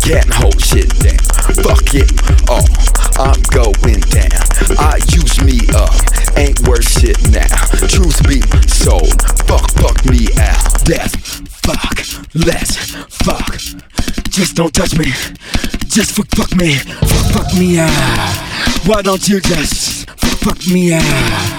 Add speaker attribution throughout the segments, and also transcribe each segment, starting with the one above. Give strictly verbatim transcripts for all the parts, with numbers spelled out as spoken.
Speaker 1: can't hold shit down. Fuck it all, I'm going down. I use me up, ain't worth shit now. Truth be told, fuck, fuck me out. Death, fuck, let's fuck. Just don't touch me, just fuck, fuck me. Fuck, fuck me out. Why don't you just fuck, fuck me out?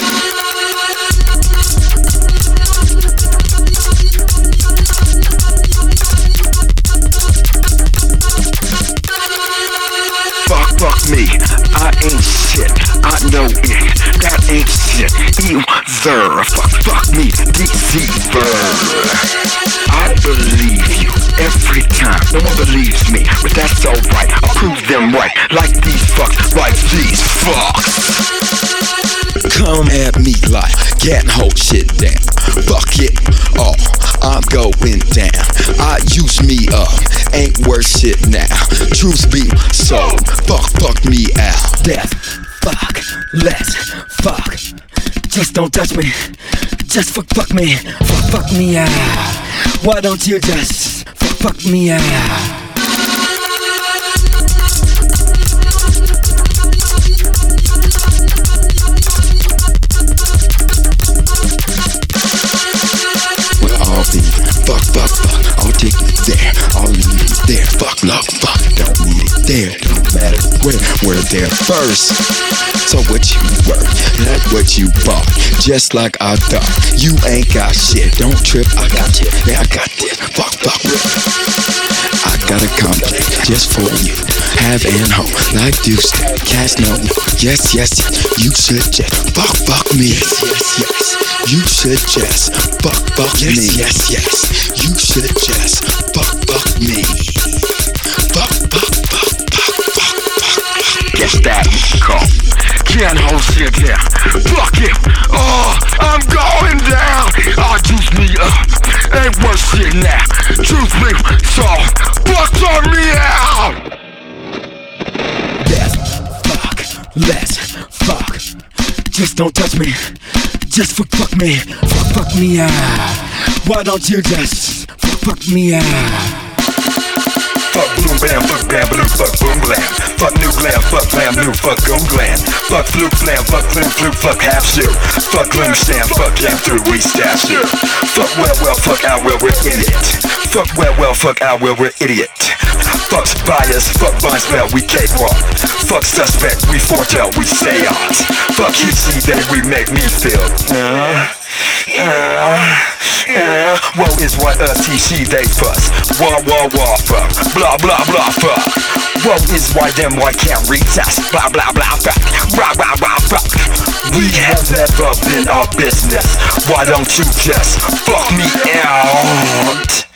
Speaker 1: Fuck me, I ain't shit, I know it, that ain't shit, either. Fuck, fuck me, deceiver. I believe you every time, no one believes me, but that's alright, I'll prove them right, like these fucks, like these fucks. Come at me like, can't hold shit down. Fuck it all, I'm going down. I use me up, ain't worth shit now. Truth be told, fuck, fuck me out. Death, fuck, let's fuck. Just don't touch me, just fuck, fuck me. Fuck, fuck me out. Why don't you just fuck, fuck me out? Fuck, fuck, fuck, I'll take it there, I'll leave it there. Fuck, love, fuck, don't need it there. Don't matter where, we're there first. So what you worth, not what you bought. Just like I thought, you ain't got shit. Don't trip, I got you, yeah, I got this. Fuck, fuck, I got a complex just for you. Have and hope, like Deuce, cash no. Yes, yes, you should just fuck, fuck me. Yes, yes, yes. You should just fuck, fuck yes, me. Yes, yes, you should just fuck, fuck me. Fuck, fuck, fuck, fuck, fuck, fuck. Guess that call. Can't hold shit down. Fuck it. Oh, I'm going down. I juice me up. Ain't worth shit now. Truth be told, fuck on me out. Yes, fuck, let's fuck. Just don't touch me. Just fuck, fuck me, fuck, fuck me out. Why don't you just fuck, fuck me out?
Speaker 2: Fuck boom bam, fuck bam blue, fuck boom glam. Fuck new glam, fuck glam new, fuck goon glam. Fuck fluke flam, fuck fluke fluke, fuck half shoe. Fuck glim stand, fuck jam through, we stash you. Fuck well well, fuck out well, we're idiot. Fuck well well, fuck out well, we're idiot. Fuck bias, fuck binds well, we cakewalk. Fuck suspect, we foretell, we seance. Fuck you see that we make me feel. Uh, uh, uh, woe is what a T C they fuss. Wah wah wah fuck, blah blah blah fuck. Woe is why them white can't read us. Blah blah blah fuck, blah blah blah fuck. We have never been our business. Why don't you just fuck me out?